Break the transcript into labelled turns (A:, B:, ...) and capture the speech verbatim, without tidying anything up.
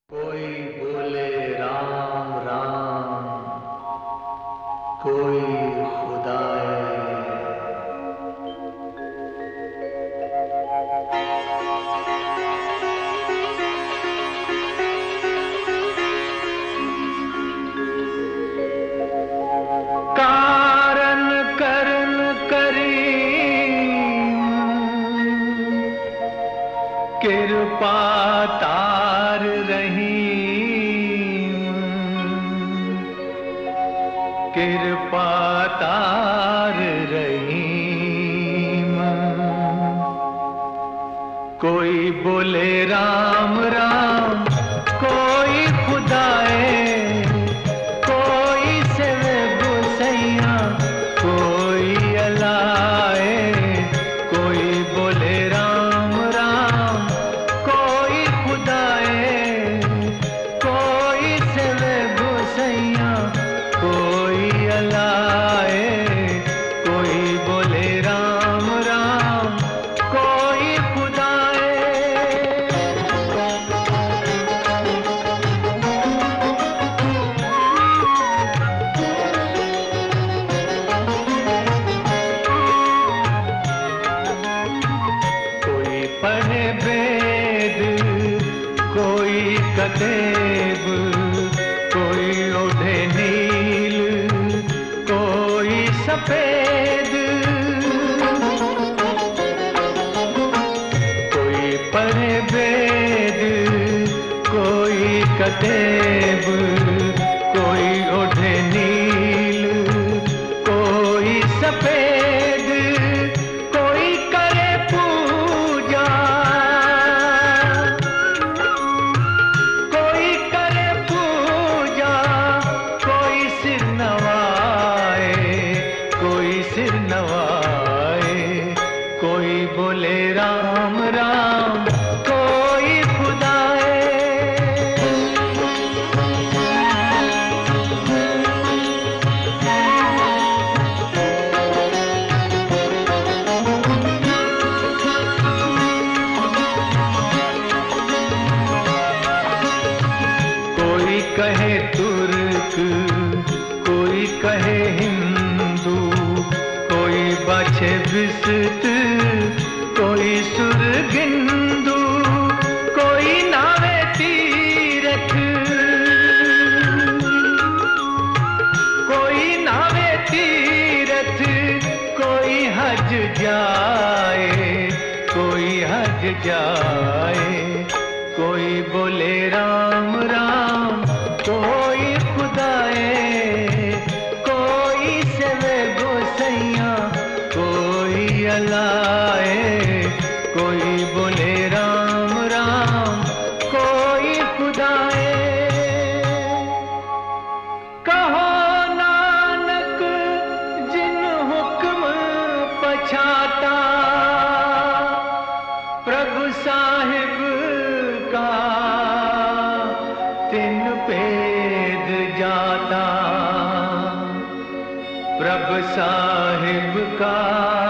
A: कोई बोले राम राम, कोई खुदाए। कारण करन करीम, कृपा तार रहीम, कृपा तार रहीम। कोई बोले राम राम, कोई खुदाए, कोई सेवे गोसैया, कोई अलाए। कोई बोले राम राम, कोई खुदाए, कोई सेवे गोसैया, कोई अलाए। कोई बोले राम राम, कोई खुदाए। कोई पढ़े वेद, कोई कतेब, कोई ओढ़े नील, कोई सफेद। कोई पढ़े वेद, कोई कतेब, कोई ओढ़े नील, कोई सफेद। कोई करे पूजा, कोई करे पूजा, कोई सिर नवाए, कोई सिर नवाए। कोई बोले राम राम, कोई खुदाए। कोई कहे तुर्क, कोई कहे हिंदू, कोई बाछे विसत, कोई सुरगिंदू। कोई नावे तीरथ, कोई नावे तीरथ, कोई हज जाए, कोई हज जाए। कोई बोले राम राम, कोई खुदाए, कोई सेवे गोसैया, कोई अलाए। कोई बोले राम राम, कोई खुदाए। कहो नानक जिन हुक्म पछाता, प्रभु साहिब का तिन पेद जाता। प्रभु साहिब का